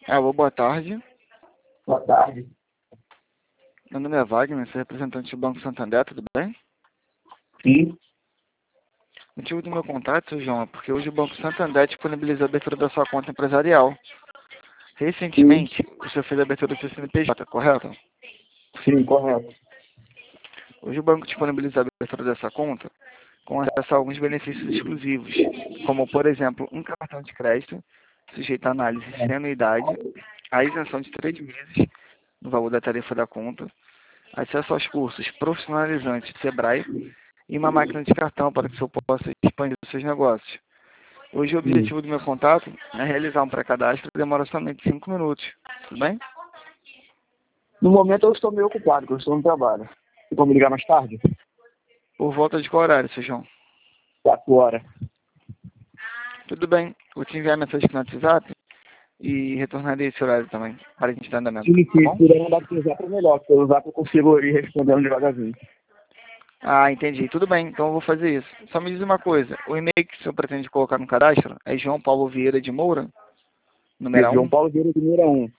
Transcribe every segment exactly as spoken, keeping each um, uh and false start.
Alô, boa tarde. Boa tarde. Meu nome é Wagner, sou representante do Banco Santander, tudo bem? Sim. O motivo do meu contato, seu João, é porque hoje o Banco Santander disponibilizou a abertura da sua conta empresarial. Recentemente, Sim, o senhor fez a abertura do seu C N P J, correto? sim, correto. Hoje o banco disponibiliza a abertura dessa conta com acesso a alguns benefícios exclusivos, como, por exemplo, um cartão de crédito sujeito a análise sem anuidade, a isenção de três meses no valor da tarifa da conta, acesso aos cursos profissionalizantes do Sebrae e uma máquina de cartão para que o senhor possa expandir os seus negócios. Hoje o Sim. objetivo do meu contato é realizar um pré-cadastro que demora somente cinco minutos. Tudo bem? No momento eu estou meio ocupado, porque eu estou no trabalho. Você pode me ligar mais tarde? Por volta de qual horário, seu João? Quatro horas. Tudo bem. Vou te enviar mensagem aqui no WhatsApp e retornarei esse horário também, para a gente dar andamento, Sim, tá sim. Se bom? puder mandar pro Zap é melhor, porque pelo Zap eu consigo ir respondendo devagarzinho. Ah, entendi. Tudo bem, então eu vou fazer isso. Só me diz uma coisa, o e-mail que o senhor pretende colocar no cadastro é João Paulo Vieira de Moura, Isso, número João um, Paulo Vieira de Mira um.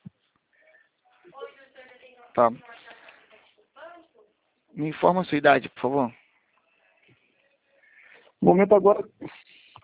tá? Me informa a sua idade, por favor. No momento agora,